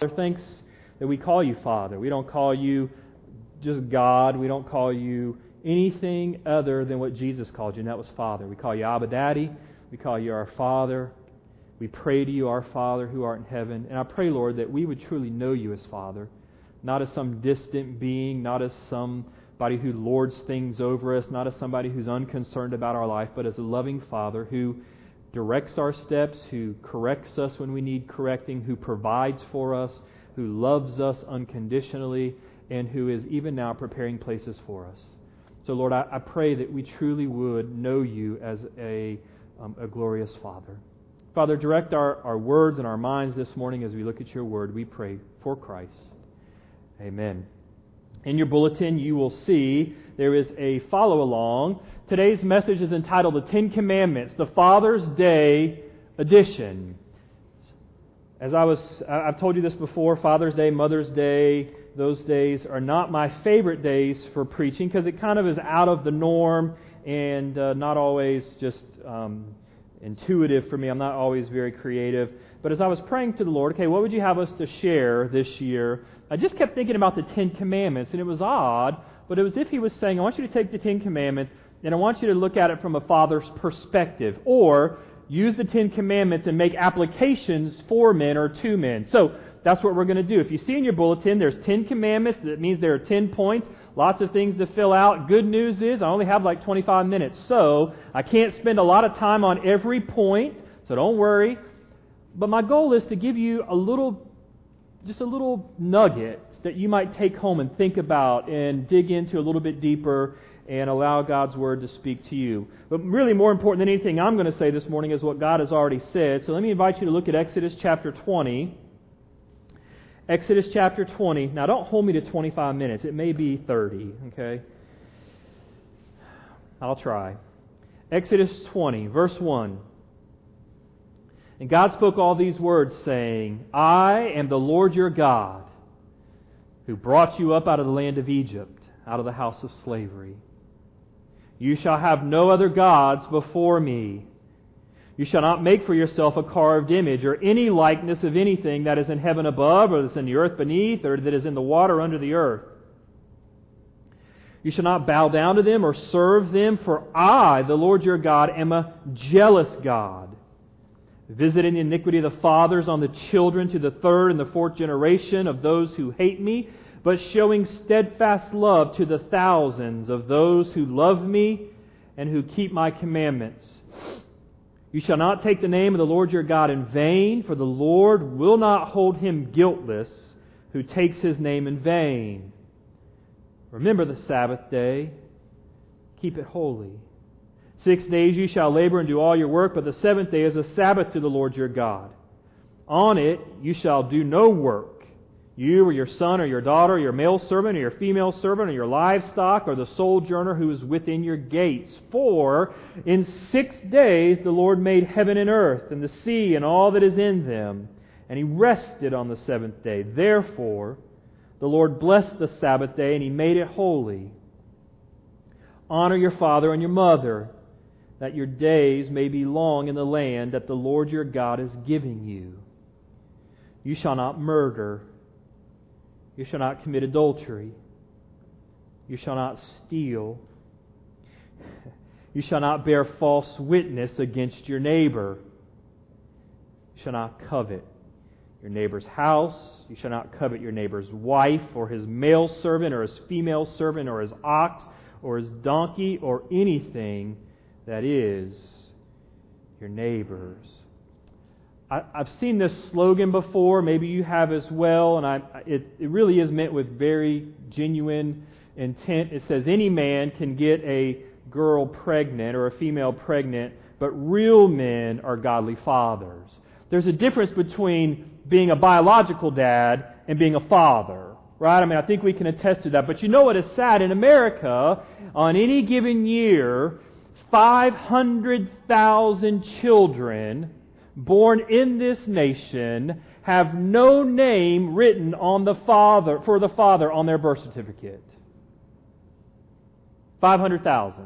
thinks that we call you Father. We don't call you just God. We don't call you anything other than what Jesus called you, and that was Father. We call you Abba Daddy. We call you our Father. We pray to you, our Father who art in heaven. And I pray, Lord, that we would truly know you as Father, not as some distant being, not as somebody who lords things over us, not as somebody who's unconcerned about our life, but as a loving Father who directs our steps, who corrects us when we need correcting, who provides for us, who loves us unconditionally, and who is even now preparing places for us. So, Lord, I pray that we truly would know you as a glorious Father. Father, direct our words and our minds this morning as we look at your word. We pray for Christ. Amen. In your bulletin, you will see there is a follow-along. Today's message is entitled The Ten Commandments, the Father's Day edition. As I've told you this before, Father's Day, Mother's Day, those days are not my favorite days for preaching because it kind of is out of the norm and not always just intuitive for me. I'm not always very creative. But as I was praying to the Lord, okay, what would you have us to share this year? I just kept thinking about the Ten Commandments, and it was odd, but it was as if He was saying, I want you to take the Ten Commandments, and I want you to look at it from a father's perspective, or use the Ten Commandments and make applications for men or to men. So that's what we're going to do. If you see in your bulletin, there's 10 commandments. That means there are 10 points. Lots of things to fill out. Good news is I only have like 25 minutes, so I can't spend a lot of time on every point, so don't worry. But my goal is to give you just a little nugget that you might take home and think about and dig into a little bit deeper and allow God's Word to speak to you. But really more important than anything I'm going to say this morning is what God has already said. So let me invite you to look at Exodus chapter 20. Exodus chapter 20. Now don't hold me to 25 minutes. It may be 30, okay? I'll try. Exodus 20, verse 1. And God spoke all these words, saying, I am the Lord your God, who brought you up out of the land of Egypt, out of the house of slavery. You shall have no other gods before me. You shall not make for yourself a carved image or any likeness of anything that is in heaven above, or that is in the earth beneath, or that is in the water under the earth. You shall not bow down to them or serve them, for I, the Lord your God, am a jealous God, visiting the iniquity of the fathers on the children to the third and the fourth generation of those who hate me, but showing steadfast love to the thousands of those who love me and who keep my commandments. You shall not take the name of the Lord your God in vain, for the Lord will not hold him guiltless who takes his name in vain. Remember the Sabbath day. Keep it holy. 6 days you shall labor and do all your work, but the seventh day is a Sabbath to the Lord your God. On it you shall do no work. You or your son or your daughter, or your male servant or your female servant, or your livestock, or the sojourner who is within your gates. For in 6 days the Lord made heaven and earth, and the sea and all that is in them, and He rested on the seventh day. Therefore the Lord blessed the Sabbath day, and He made it holy. Honor your father and your mother, that your days may be long in the land that the Lord your God is giving you. You shall not murder. You shall not commit adultery. You shall not steal. You shall not bear false witness against your neighbor. You shall not covet your neighbor's house. You shall not covet your neighbor's wife, or his male servant, or his female servant, or his ox, or his donkey, or anything that is your neighbor's. I've seen this slogan before, maybe you have as well, and it really is meant with very genuine intent. It says any man can get a girl pregnant or a female pregnant, but real men are godly fathers. There's a difference between being a biological dad and being a father, right? I mean, I think we can attest to that. But you know what is sad? In America, on any given year, 500,000 children born in this nation have no name written on the father on their birth certificate. 500,000.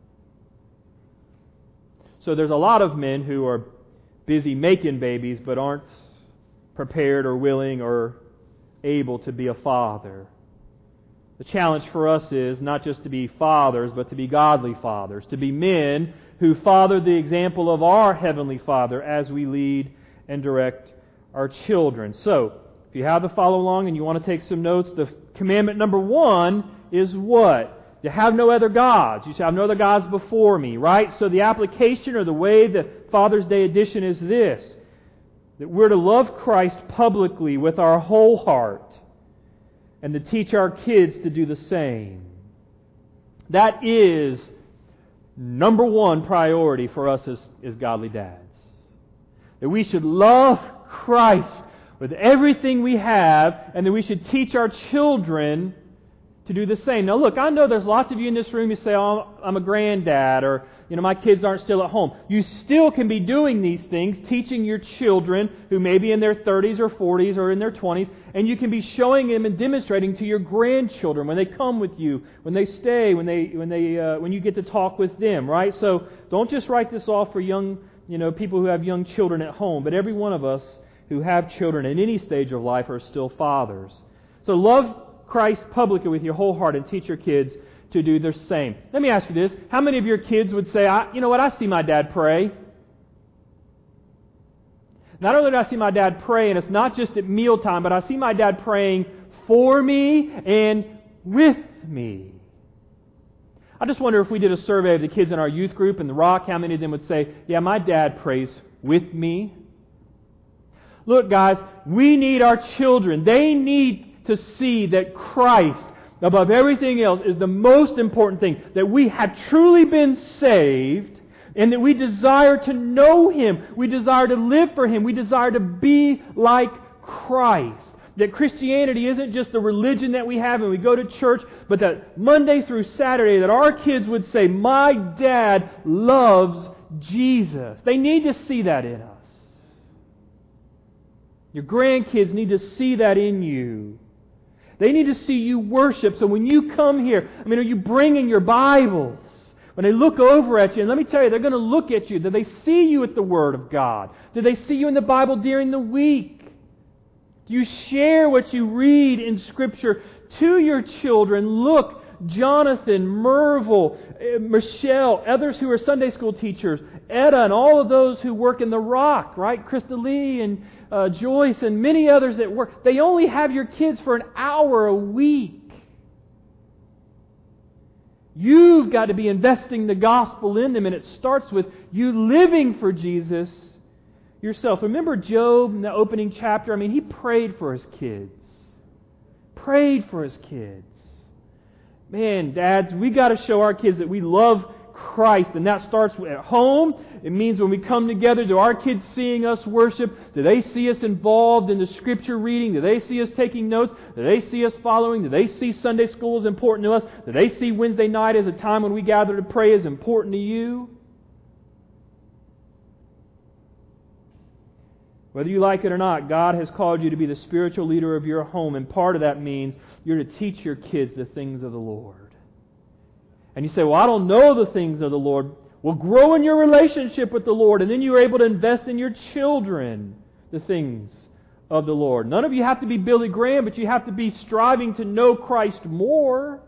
So there's a lot of men who are busy making babies but aren't prepared or willing or able to be a father. The challenge for us is not just to be fathers, but to be godly fathers, to be men who follow the example of our Heavenly Father as we lead and direct our children. So, if you have the follow along and you want to take some notes, the commandment number 1 is what? To have no other gods. You shall have no other gods before me, right? So the application or the way the Father's Day edition is this, that we're to love Christ publicly with our whole heart and to teach our kids to do the same. That is number 1 priority for us as godly dads. That we should love Christ with everything we have, and that we should teach our children to do the same. Now look, I know there's lots of you in this room who say, oh, I'm a granddad, or my kids aren't still at home. You still can be doing these things, teaching your children who may be in their 30s or 40s or in their 20s, and you can be showing them and demonstrating to your grandchildren when they come with you, when they stay, when you get to talk with them, right? So don't just write this off for young, people who have young children at home, but every one of us who have children at any stage of life are still fathers. So love Christ publicly with your whole heart and teach your kids to do the same. Let me ask you this. How many of your kids would say, I see my dad pray? Not only do I see my dad pray, and it's not just at mealtime, but I see my dad praying for me and with me. I just wonder if we did a survey of the kids in our youth group in the Rock, how many of them would say, yeah, my dad prays with me? Look, guys, we need our children. They need to see that Christ, above everything else, is the most important thing. That we have truly been saved, and that we desire to know Him. We desire to live for Him. We desire to be like Christ. That Christianity isn't just a religion that we have and we go to church, but that Monday through Saturday that our kids would say, my dad loves Jesus. They need to see that in us. Your grandkids need to see that in you. They need to see you worship. So when you come here, are you bringing your Bibles? When they look over at you, and let me tell you, they're going to look at you. Do they see you at the Word of God? Do they see you in the Bible during the week? Do you share what you read in Scripture to your children? Look, Jonathan, Merville, Michelle, others who are Sunday school teachers, Etta, and all of those who work in the Rock, right? Krista Lee and Joyce and many others that work. They only have your kids for an hour a week. You've got to be investing the gospel in them, and it starts with you living for Jesus yourself. Remember Job in the opening chapter? He prayed for his kids. Prayed for his kids. Man, dads, we got to show our kids that we love Christ, and that starts at home. It means when we come together, do our kids seeing us worship? Do they see us involved in the Scripture reading? Do they see us taking notes? Do they see us following? Do they see Sunday school as important to us? Do they see Wednesday night as a time when we gather to pray as important to you? Whether you like it or not, God has called you to be the spiritual leader of your home, and part of that means you're to teach your kids the things of the Lord. And you say, well, I don't know the things of the Lord. Well, grow in your relationship with the Lord, and then you're able to invest in your children the things of the Lord. None of you have to be Billy Graham, but you have to be striving to know Christ more.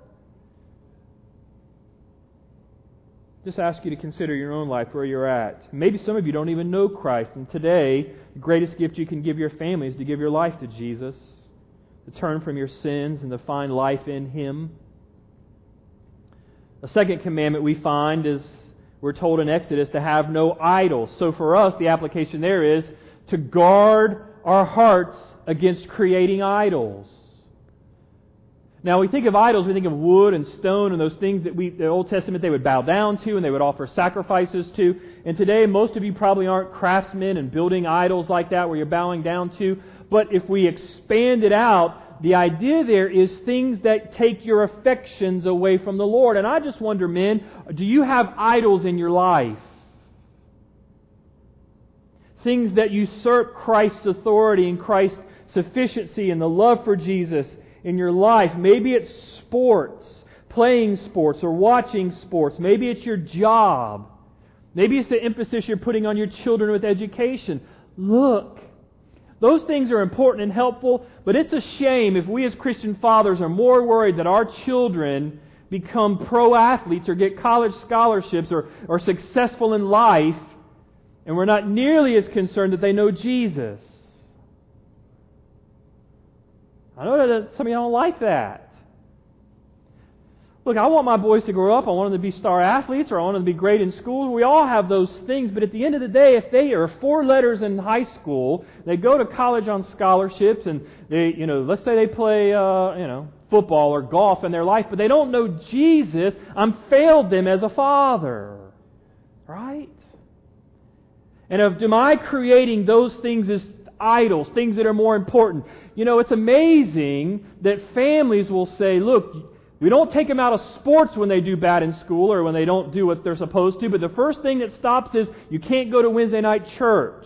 Just ask you to consider your own life, where you're at. Maybe some of you don't even know Christ, and today, the greatest gift you can give your family is to give your life to Jesus, to turn from your sins and to find life in Him. The second commandment we find is, we're told in Exodus, to have no idols. So for us, the application there is to guard our hearts against creating idols. Now, we think of idols, we think of wood and stone and those things that the Old Testament they would bow down to and they would offer sacrifices to. And today, most of you probably aren't craftsmen and building idols like that where you're bowing down to. But if we expand it out, the idea there is things that take your affections away from the Lord. And I just wonder, men, do you have idols in your life? Things that usurp Christ's authority and Christ's sufficiency and the love for Jesus in your life. Maybe it's sports, playing sports or watching sports. Maybe it's your job. Maybe it's the emphasis you're putting on your children with education. Look, Those things are important and helpful, but it's a shame if we as Christian fathers are more worried that our children become pro athletes or get college scholarships or are successful in life, and we're not nearly as concerned that they know Jesus. I know that some of you don't like that. Look, I want my boys to grow up. I want them to be star athletes, or I want them to be great in school. We all have those things, but at the end of the day, if they are 4 letters in high school, they go to college on scholarships, and they, let's say they play, football or golf in their life, but they don't know Jesus, I'm failed them as a father. Right? And am I creating those things as idols, things that are more important? It's amazing that families will say, look, we don't take them out of sports when they do bad in school or when they don't do what they're supposed to, but the first thing that stops is you can't go to Wednesday night church.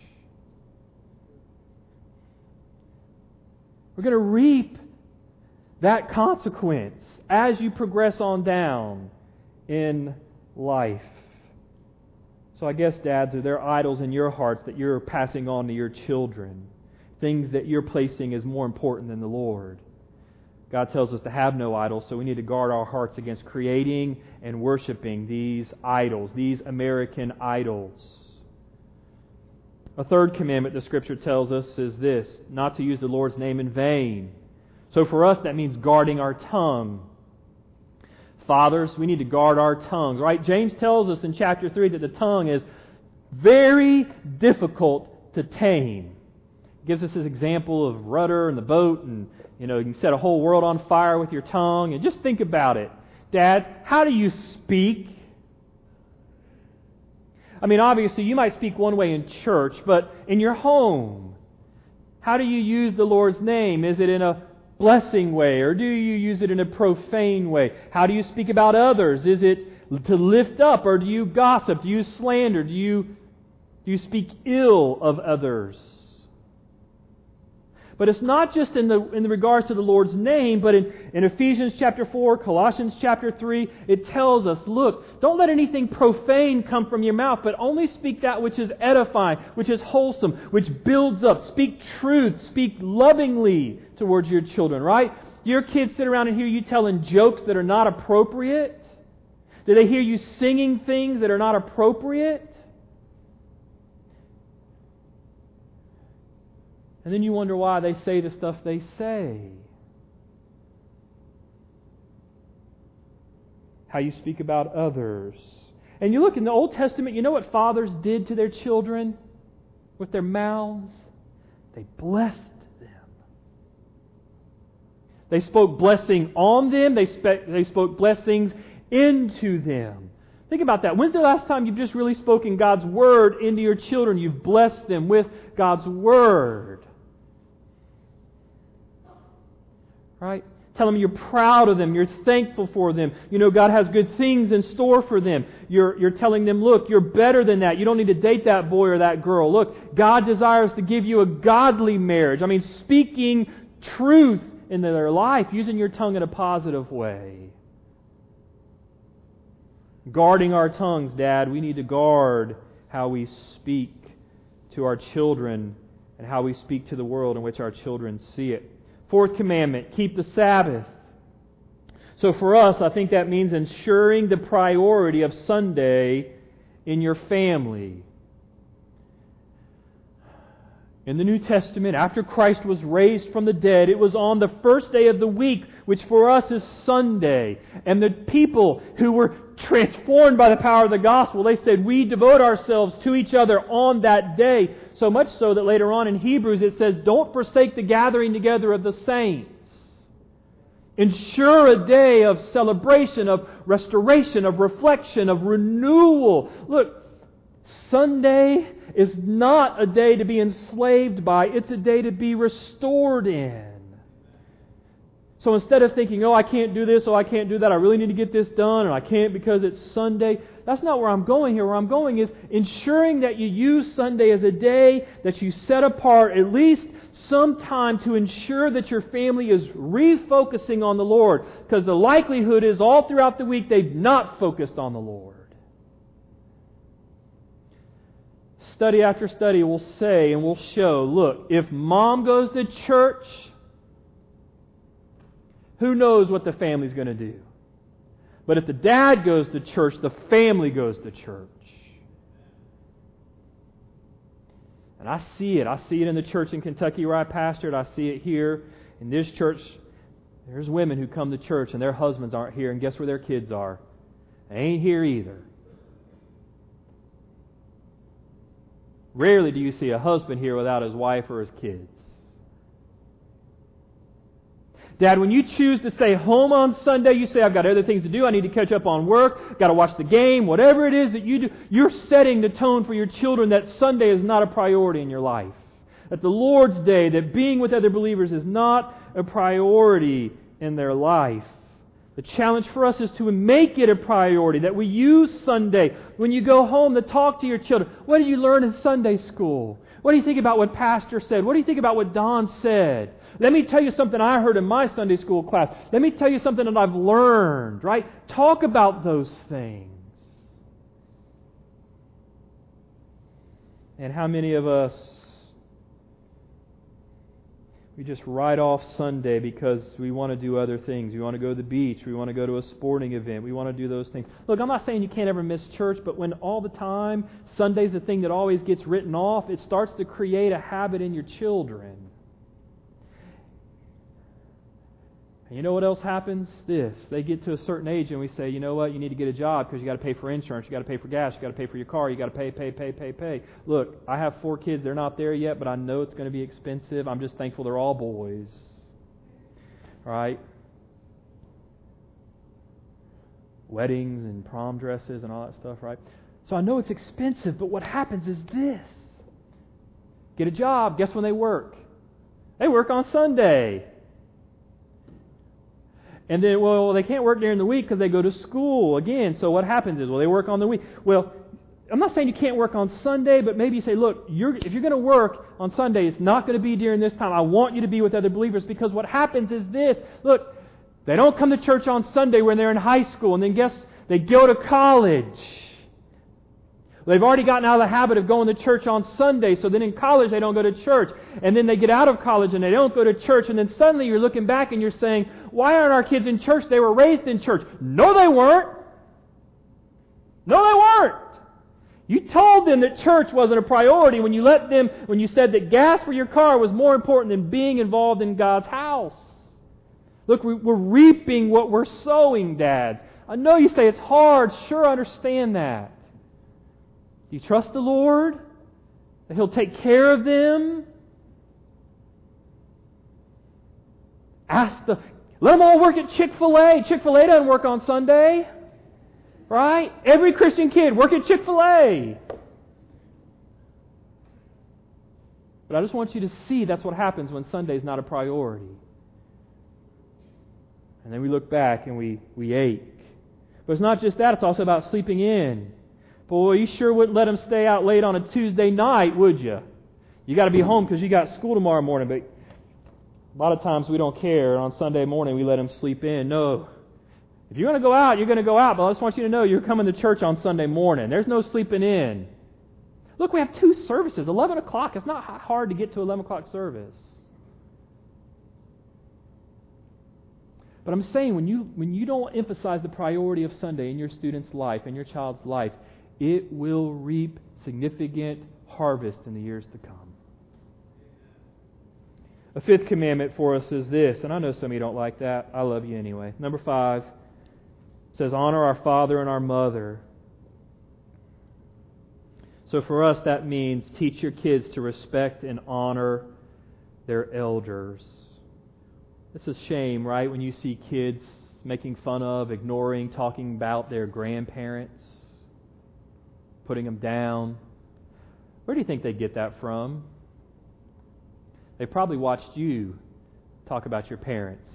We're going to reap that consequence as you progress on down in life. So I guess, dads, are there idols in your hearts that you're passing on to your children? Things that you're placing as more important than the Lord? God tells us to have no idols, so we need to guard our hearts against creating and worshiping these idols, these American idols. A third commandment the Scripture tells us is this: not to use the Lord's name in vain. So for us, that means guarding our tongue. Fathers, we need to guard our tongues, right? James tells us in chapter 3 that the tongue is very difficult to tame. He gives us this example of rudder and the boat, and you can set a whole world on fire with your tongue. And just think about it. Dad, how do you speak? I mean, obviously, you might speak one way in church, but in your home, how do you use the Lord's name? Is it in a blessing way, or do you use it in a profane way? How do you speak about others? Is it to lift up, or do you gossip? Do you slander? Do you speak ill of others? But it's not just in regards to the Lord's name, but in Ephesians chapter 4, Colossians chapter 3, it tells us, look, don't let anything profane come from your mouth, but only speak that which is edifying, which is wholesome, which builds up. Speak truth, speak lovingly towards your children, right? Do your kids sit around and hear you telling jokes that are not appropriate? Do they hear you singing things that are not appropriate? And then you wonder why they say the stuff they say. How you speak about others. And you look in the Old Testament, you know what fathers did to their children with their mouths? They blessed them. They spoke blessing on them. They spoke blessings into them. Think about that. When's the last time you've just really spoken God's Word into your children? You've blessed them with God's Word. Right? Tell them you're proud of them. You're thankful for them. You know God has good things in store for them. You're telling them, look, you're better than that. You don't need to date that boy or that girl. Look, God desires to give you a godly marriage. I mean, speaking truth into their life, using your tongue in a positive way. Guarding our tongues, Dad. We need to guard how we speak to our children and how we speak to the world in which our children see it. Fourth commandment, keep the Sabbath. So for us, I think that means ensuring the priority of Sunday in your family. In the New Testament, after Christ was raised from the dead, it was on the first day of the week, which for us is Sunday. And the people who were transformed by the power of the gospel, they said, we devote ourselves to each other on that day. So much so that later on in Hebrews it says, don't forsake the gathering together of the saints. Ensure a day of celebration, of restoration, of reflection, of renewal. Look, Sunday is not a day to be enslaved by. It's a day to be restored in. So instead of thinking, I can't do this, I can't do that, I really need to get this done, and I can't because it's Sunday. That's not where I'm going here. Where I'm going is ensuring that you use Sunday as a day that you set apart at least some time to ensure that your family is refocusing on the Lord. Because the likelihood is all throughout the week they've not focused on the Lord. study after study will say and will show, look, if mom goes to church, who knows what the family's going to do? But if the dad goes to church, the family goes to church. And I see it. I see it in the church in Kentucky where I pastored. I see it here in this church. There's women who come to church and their husbands aren't here. And guess where their kids are? They ain't here either. Rarely do you see a husband here without his wife or his kids. Dad, when you choose to stay home on Sunday, you say, I've got other things to do. I need to catch up on work. Got to watch the game. Whatever it is that you do, you're setting the tone for your children that Sunday is not a priority in your life. That the Lord's Day, that being with other believers is not a priority in their life. The challenge for us is to make it a priority, that we use Sunday when you go home to talk to your children. What did you learn in Sunday school? What do you think about what Pastor said? What do you think about what Don said? Let me tell you something I heard in my Sunday school class. Let me tell you something that I've learned, right? Talk about those things. And how many of us, we just write off Sunday because we want to do other things. We want to go to the beach. We want to go to a sporting event. We want to do those things. Look, I'm not saying you can't ever miss church, but when all the time Sunday's the thing that always gets written off, it starts to create a habit in your children. And you know what else happens? This. They get to a certain age and we say, you know what, you need to get a job because you got to pay for insurance, you got to pay for gas, you got to pay for your car, you got to pay. Look, I have 4 kids. They're not there yet, but I know it's going to be expensive. I'm just thankful they're all boys. All right? Weddings and prom dresses and all that stuff, right? So I know it's expensive, but what happens is this. Get a job. Guess when they work? They work on Sunday. And then, well, they can't work during the week because they go to school again. So what happens is, well, they work on the week. Well, I'm not saying you can't work on Sunday, but maybe you say, look, if you're going to work on Sunday, it's not going to be during this time. I want you to be with other believers because what happens is this. Look, they don't come to church on Sunday when they're in high school, and then guess they go to college. They've already gotten out of the habit of going to church on Sunday, so then in college they don't go to church. And then they get out of college and they don't go to church, and then suddenly you're looking back and you're saying, why aren't our kids in church? They were raised in church. No, they weren't. No, they weren't. You told them that church wasn't a priority when you said that gas for your car was more important than being involved in God's house. Look, we're reaping what we're sowing, dads. I know you say it's hard. Sure, I understand that. Do you trust the Lord? That He'll take care of them? Let them all work at Chick-fil-A. Chick-fil-A doesn't work on Sunday. Right? Every Christian kid work at Chick-fil-A. But I just want you to see that's what happens when Sunday's not a priority. And then we look back and we ache. But it's not just that, it's also about sleeping in. Boy, you sure wouldn't let them stay out late on a Tuesday night, would you? You got to be home because you got school tomorrow morning. But a lot of times we don't care. On Sunday morning we let them sleep in. No. If you're going to go out, you're going to go out. But I just want you to know you're coming to church on Sunday morning. There's no sleeping in. Look, we have 2 services. 11 o'clock. It's not hard to get to 11 o'clock service. But I'm saying when you don't emphasize the priority of Sunday in your student's life, in your child's life, it will reap significant harvest in the years to come. A 5th commandment for us is this, and I know some of you don't like that. I love you anyway. Number 5 says, honor our father and our mother. So for us, that means teach your kids to respect and honor their elders. It's a shame, right, when you see kids making fun of, ignoring, talking about their grandparents, putting them down. Where do you think they get that from? They probably watched you talk about your parents.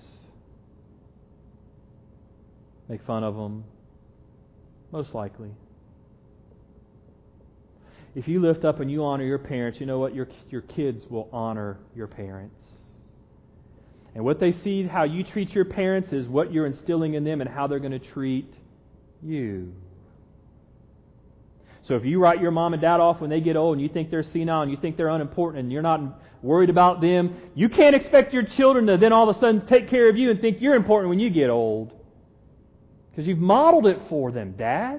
Make fun of them. Most likely. If you lift up and you honor your parents, you know what? Your kids will honor your parents. And what they see, how you treat your parents, is what you're instilling in them and how they're going to treat you. So if you write your mom and dad off when they get old and you think they're senile and you think they're unimportant and you're not worried about them, you can't expect your children to then all of a sudden take care of you and think you're important when you get old. Because you've modeled it for them, dads.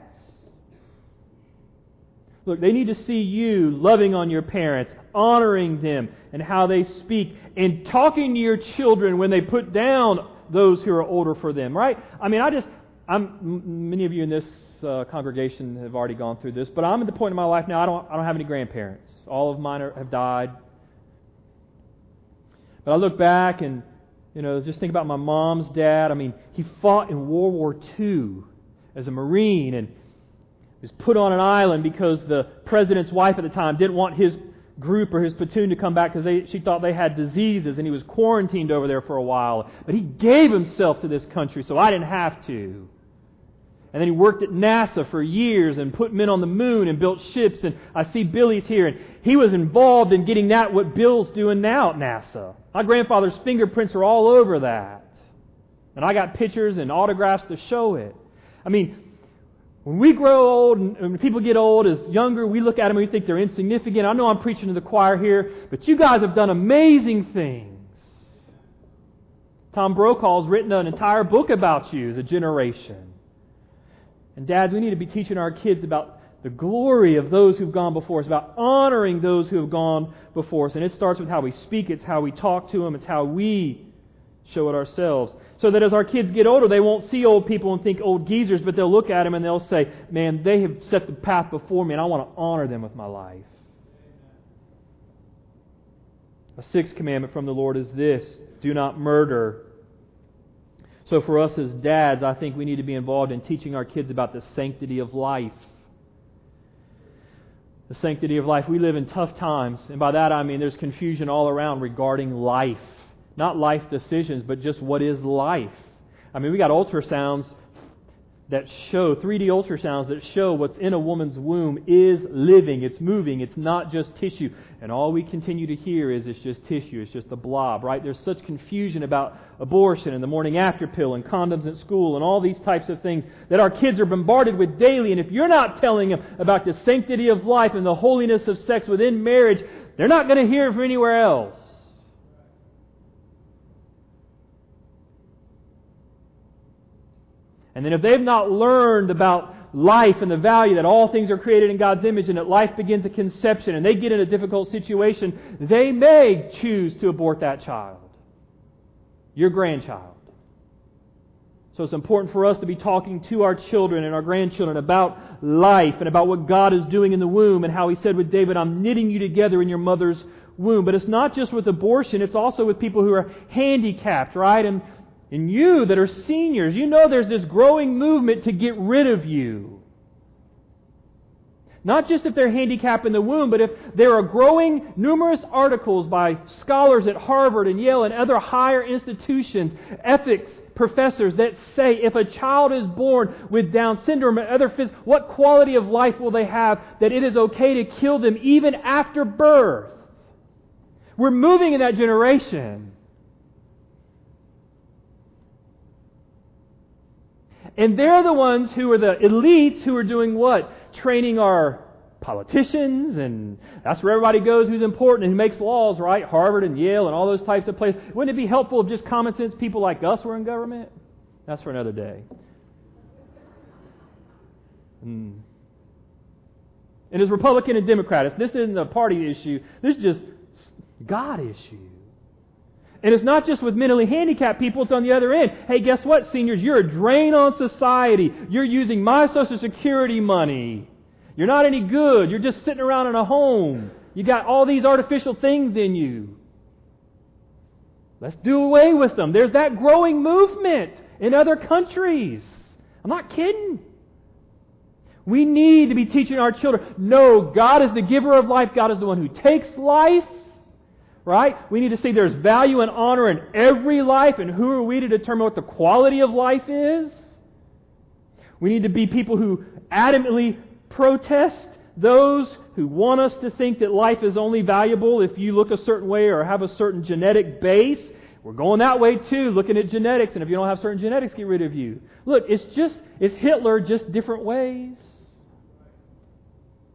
Look, they need to see you loving on your parents, honoring them and how they speak, and talking to your children when they put down those who are older for them, right? I mean, many of you in this congregation have already gone through this, but I'm at the point in my life now, I don't have any grandparents. All of mine have died. But I look back and, just think about my mom's dad. I mean, he fought in World War II as a Marine and was put on an island because the president's wife at the time didn't want his group or his platoon to come back because she thought they had diseases, and he was quarantined over there for a while. But he gave himself to this country, so I didn't have to. And then he worked at NASA for years and put men on the moon and built ships. And I see Billy's here, and he was involved in getting that what Bill's doing now at NASA. My grandfather's fingerprints are all over that. And I got pictures and autographs to show it. I mean, when we grow old and when people get old as younger, we look at them and we think they're insignificant. I know I'm preaching to the choir here, but you guys have done amazing things. Tom Brokaw's written an entire book about you as a generation. And dads, we need to be teaching our kids about the glory of those who've gone before us, about honoring those who have gone before us. And it starts with how we speak, it's how we talk to them, it's how we show it ourselves. So that as our kids get older, they won't see old people and think old geezers, but they'll look at them and they'll say, man, they have set the path before me and I want to honor them with my life. A sixth commandment from the Lord is this: do not murder. So for us as dads, I think we need to be involved in teaching our kids about the sanctity of life. The sanctity of life. We live in tough times, and by that I mean there's confusion all around regarding life. Not life decisions, but just what is life. I mean, we got ultrasounds that show, 3D ultrasounds that show what's in a woman's womb is living, it's moving, it's not just tissue. And all we continue to hear is it's just tissue, it's just a blob, right? There's such confusion about abortion and the morning after pill and condoms at school and all these types of things that our kids are bombarded with daily. And if you're not telling them about the sanctity of life and the holiness of sex within marriage, they're not going to hear it from anywhere else. And then if they've not learned about life and the value that all things are created in God's image and that life begins at conception and they get in a difficult situation, they may choose to abort that child, your grandchild. So it's important for us to be talking to our children and our grandchildren about life and about what God is doing in the womb, and how He said with David, I'm knitting you together in your mother's womb. But it's not just with abortion, it's also with people who are handicapped, right? And you that are seniors, you know there's this growing movement to get rid of you. Not just if they're handicapped in the womb, but if there are growing numerous articles by scholars at Harvard and Yale and other higher institutions, ethics professors, that say if a child is born with Down syndrome and other what quality of life will they have that it is okay to kill them even after birth? We're moving in that generation. And they're the ones who are the elites who are doing what? Training our politicians, and that's where everybody goes who's important and who makes laws, right? Harvard and Yale and all those types of places. Wouldn't it be helpful if just common sense people like us were in government? That's for another day. And as Republican and Democrat, this isn't a party issue. This is just God issue. And it's not just with mentally handicapped people, it's on the other end. Hey, guess what, seniors? You're a drain on society. You're using my Social Security money. You're not any good. You're just sitting around in a home. You got all these artificial things in you. Let's do away with them. There's that growing movement in other countries. I'm not kidding. We need to be teaching our children, no, God is the giver of life. God is the one who takes life. Right? We need to see there's value and honor in every life, and who are we to determine what the quality of life is? We need to be people who adamantly protest those who want us to think that life is only valuable if you look a certain way or have a certain genetic base. We're going that way too, looking at genetics, and if you don't have certain genetics, get rid of you. Look, it's Hitler, just different ways.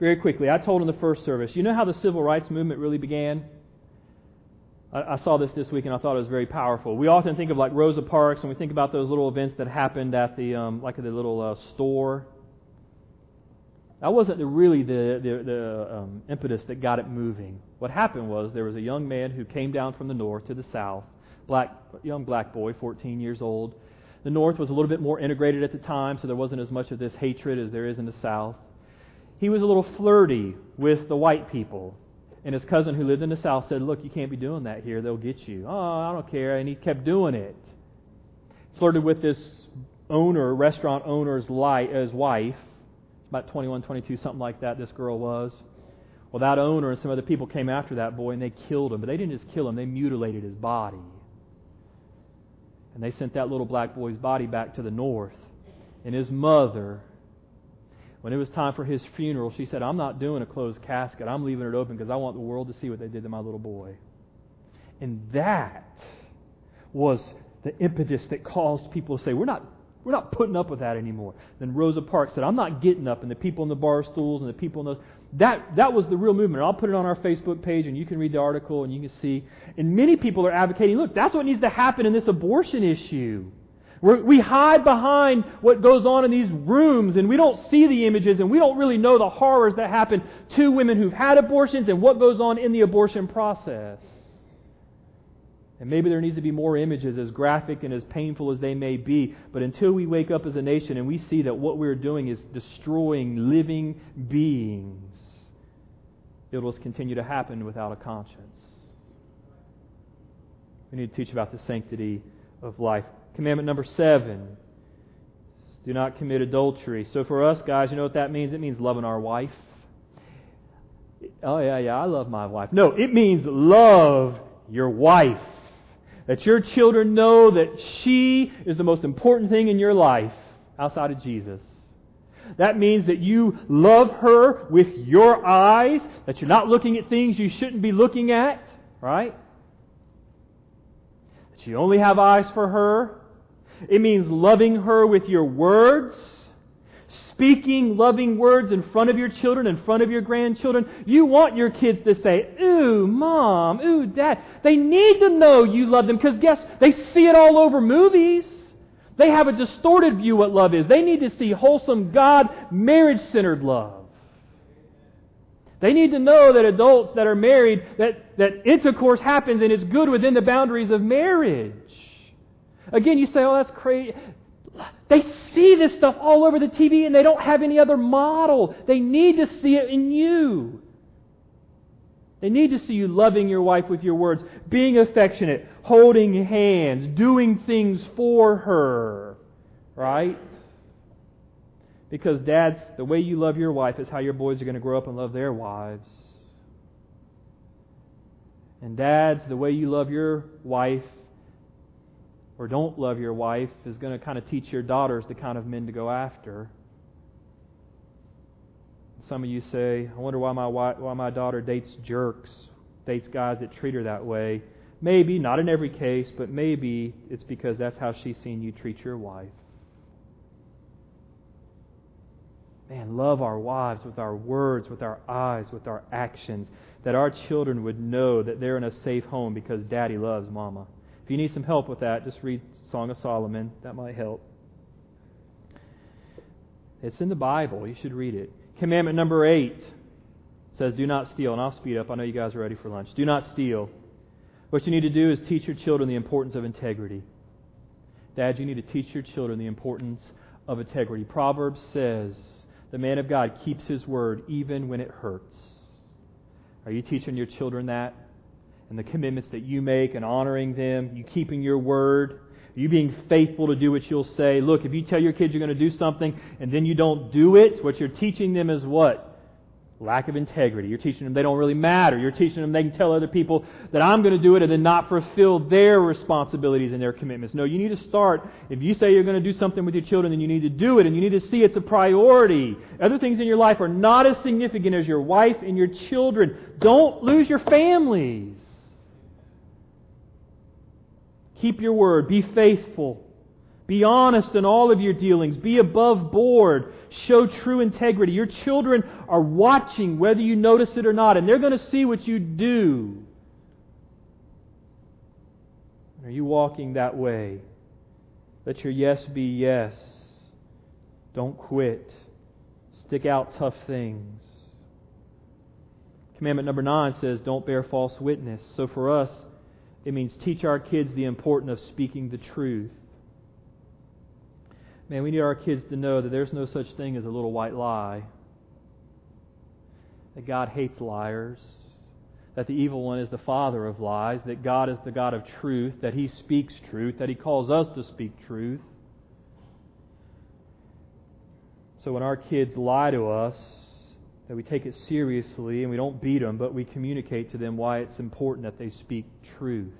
very quickly. I told in the first service, you know how the civil rights movement really began? I saw this week and I thought it was very powerful. We often think of like Rosa Parks and we think about those little events that happened at the little store. That wasn't really the impetus that got it moving. What happened was there was a young man who came down from the north to the south, young black boy, 14 years old. The north was a little bit more integrated at the time, so there wasn't as much of this hatred as there is in the south. He was a little flirty with the white people. And his cousin who lived in the south said, look, you can't be doing that here. They'll get you. Oh, I don't care. And he kept doing it. Flirted with this restaurant owner's wife. About 21, 22, something like that, this girl was. Well, that owner and some other people came after that boy and they killed him. But they didn't just kill him, they mutilated his body. And they sent that little black boy's body back to the north. And his mother, when it was time for his funeral, she said, I'm not doing a closed casket. I'm leaving it open because I want the world to see what they did to my little boy. And that was the impetus that caused people to say, we're not putting up with that anymore. Then Rosa Parks said, I'm not getting up. And the people in the bar stools and the people in those... That was the real movement. I'll put it on our Facebook page and you can read the article and you can see. And many people are advocating, look, that's what needs to happen in this abortion issue. We hide behind what goes on in these rooms and we don't see the images and we don't really know the horrors that happen to women who've had abortions and what goes on in the abortion process. And maybe there needs to be more images, as graphic and as painful as they may be. But until we wake up as a nation and we see that what we're doing is destroying living beings, it will continue to happen without a conscience. We need to teach about the sanctity of life. Commandment number 7, do not commit adultery. So for us guys, you know what that means? It means loving our wife. Oh yeah, I love my wife. No, it means love your wife. That your children know that she is the most important thing in your life outside of Jesus. That means that you love her with your eyes, that you're not looking at things you shouldn't be looking at, right? That you only have eyes for her. It means loving her with your words, speaking loving words in front of your children, in front of your grandchildren. You want your kids to say, ooh, Mom, ooh, Dad. They need to know you love them because they see it all over movies. They have a distorted view of what love is. They need to see wholesome God, marriage-centered love. They need to know that adults that are married, that intercourse happens and it's good within the boundaries of marriage. Again, you say, oh, that's crazy. They see this stuff all over the TV and they don't have any other model. They need to see it in you. They need to see you loving your wife with your words, being affectionate, holding hands, doing things for her. Right? Because dads, the way you love your wife is how your boys are going to grow up and love their wives. And dads, the way you love your wife or don't love your wife is going to kind of teach your daughters the kind of men to go after. Some of you say, I wonder why my daughter dates jerks, dates guys that treat her that way. Maybe, not in every case, but maybe it's because that's how she's seen you treat your wife. Man, love our wives with our words, with our eyes, with our actions, that our children would know that they're in a safe home because Daddy loves Mama. If you need some help with that, just read Song of Solomon. That might help. It's in the Bible. You should read it. Commandment number 8 says, do not steal. And I'll speed up. I know you guys are ready for lunch. Do not steal. What you need to do is teach your children the importance of integrity. Dad, you need to teach your children the importance of integrity. Proverbs says, the man of God keeps his word even when it hurts. Are you teaching your children that? And the commitments that you make and honoring them, you keeping your word, you being faithful to do what you'll say. Look, if you tell your kids you're going to do something and then you don't do it, what you're teaching them is what? Lack of integrity. You're teaching them they don't really matter. You're teaching them they can tell other people that I'm going to do it and then not fulfill their responsibilities and their commitments. No, you need to start. If you say you're going to do something with your children, then you need to do it and you need to see it's a priority. Other things in your life are not as significant as your wife and your children. Don't lose your families. Keep your word. Be faithful. Be honest in all of your dealings. Be above board. Show true integrity. Your children are watching whether you notice it or not, and they're going to see what you do. Are you walking that way? Let your yes be yes. Don't quit. Stick out tough things. Commandment number 9 says, don't bear false witness. So for us, it means teach our kids the importance of speaking the truth. Man, we need our kids to know that there's no such thing as a little white lie. That God hates liars. That the evil one is the father of lies. That God is the God of truth. That He speaks truth. That He calls us to speak truth. So when our kids lie to us, that we take it seriously and we don't beat them, but we communicate to them why it's important that they speak truth.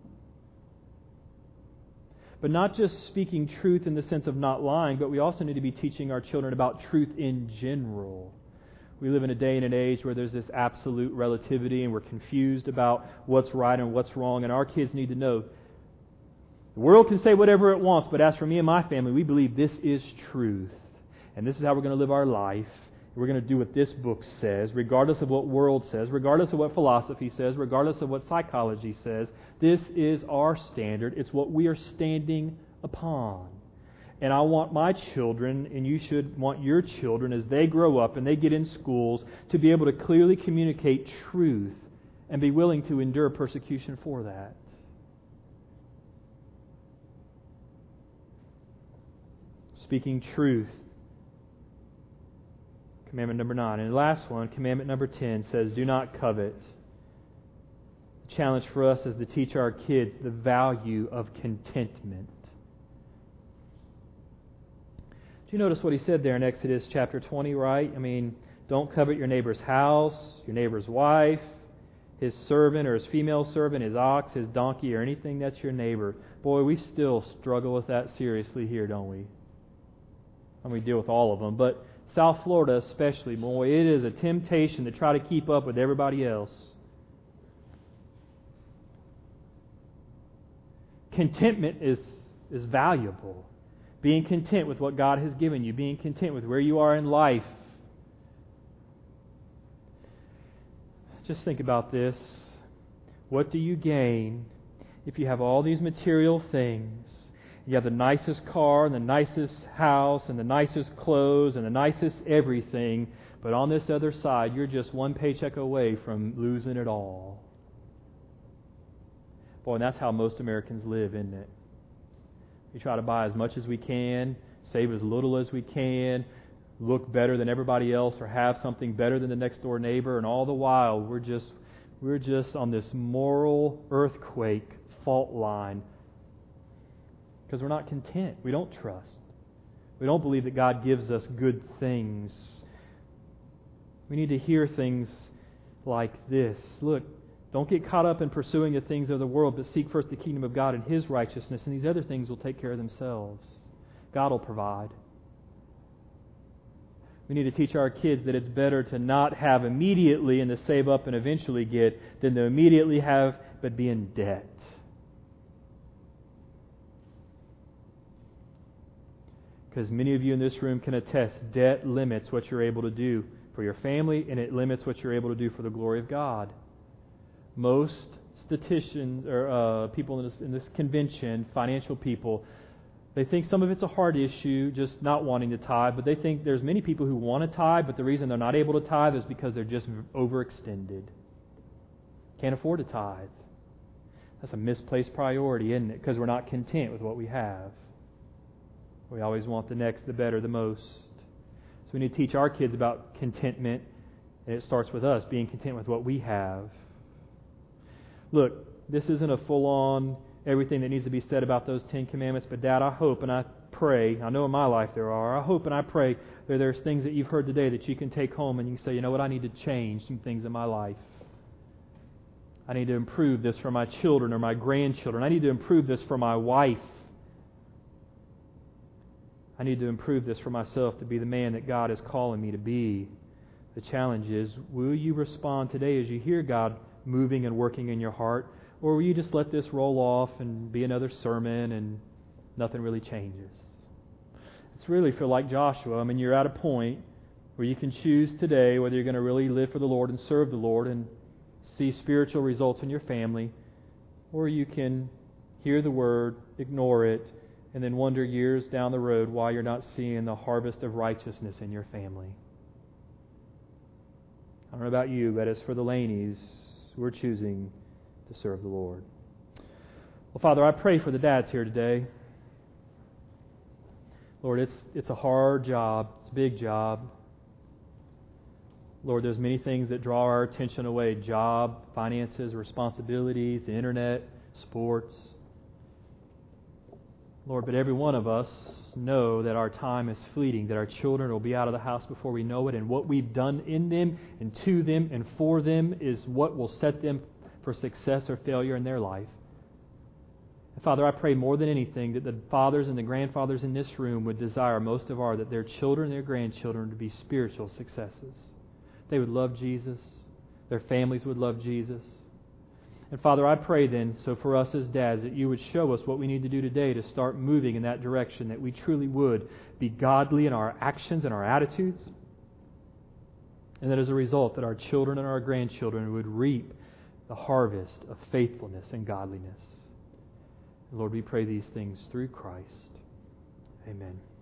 But not just speaking truth in the sense of not lying, but we also need to be teaching our children about truth in general. We live in a day and an age where there's this absolute relativity and we're confused about what's right and what's wrong, and our kids need to know the world can say whatever it wants, but as for me and my family, we believe this is truth. And this is how we're going to live our life. We're going to do what this book says, regardless of what world says, regardless of what philosophy says, regardless of what psychology says. This is our standard. It's what we are standing upon. And I want my children, and you should want your children, as they grow up and they get in schools, to be able to clearly communicate truth and be willing to endure persecution for that. Speaking truth. Commandment number 9. And the last one, commandment number 10, says, do not covet. The challenge for us is to teach our kids the value of contentment. Do you notice what he said there in Exodus chapter 20, right? I mean, don't covet your neighbor's house, your neighbor's wife, his servant or his female servant, his ox, his donkey, or anything that's your neighbor. Boy, we still struggle with that seriously here, don't we? And we deal with all of them, but South Florida especially, boy, it is a temptation to try to keep up with everybody else. Contentment is valuable. Being content with what God has given you. Being content with where you are in life. Just think about this. What do you gain if you have all these material things? You have the nicest car and the nicest house and the nicest clothes and the nicest everything, but on this other side, you're just one paycheck away from losing it all. Boy, and that's how most Americans live, isn't it? We try to buy as much as we can, save as little as we can, look better than everybody else, or have something better than the next door neighbor, and all the while we're just on this moral earthquake fault line. Because we're not content. We don't trust. We don't believe that God gives us good things. We need to hear things like this. Look, don't get caught up in pursuing the things of the world, but seek first the kingdom of God and His righteousness, and these other things will take care of themselves. God will provide. We need to teach our kids that it's better to not have immediately and to save up and eventually get than to immediately have but be in debt. Because many of you in this room can attest, debt limits what you're able to do for your family, and it limits what you're able to do for the glory of God. Most statisticians or people in this convention, financial people, they think some of it's a heart issue, just not wanting to tithe, but they think there's many people who want to tithe, but the reason they're not able to tithe is because they're just overextended. Can't afford to tithe. That's a misplaced priority, isn't it? Because we're not content with what we have. We always want the next, the better, the most. So we need to teach our kids about contentment, and it starts with us being content with what we have. Look, this isn't a full-on everything that needs to be said about those 10 Commandments, but Dad, I hope and I pray, I know in my life there are, I hope and I pray that there's things that you've heard today that you can take home and you can say, you know what, I need to change some things in my life. I need to improve this for my children or my grandchildren. I need to improve this for my wife. I need to improve this for myself to be the man that God is calling me to be. The challenge is, will you respond today as you hear God moving and working in your heart? Or will you just let this roll off and be another sermon and nothing really changes. It's really feel like Joshua. I mean, you're at a point where you can choose today whether you're going to really live for the Lord and serve the Lord and see spiritual results in your family, or you can hear the Word, ignore it, and then wonder years down the road why you're not seeing the harvest of righteousness in your family. I don't know about you, but as for the Laneys, we're choosing to serve the Lord. Well, Father, I pray for the dads here today. Lord, it's a hard job. It's a big job. Lord, there's many things that draw our attention away. Job, finances, responsibilities, the internet, sports. Lord, but every one of us know that our time is fleeting, that our children will be out of the house before we know it, and what we've done in them and to them and for them is what will set them for success or failure in their life. And Father, I pray more than anything that the fathers and the grandfathers in this room would desire most of all that their children and their grandchildren would be spiritual successes. They would love Jesus. Their families would love Jesus. And Father, I pray then, so for us as dads, that you would show us what we need to do today to start moving in that direction, that we truly would be godly in our actions and our attitudes, and that as a result, that our children and our grandchildren would reap the harvest of faithfulness and godliness. Lord, we pray these things through Christ. Amen.